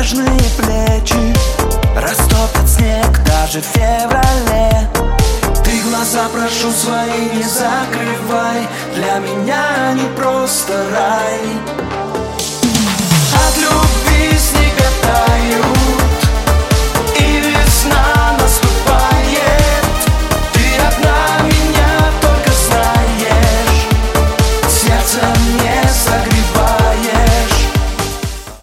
нежные плечи растопят снег даже в феврале. Ты глаза, прошу, свои не закрывай, для меня они просто рай.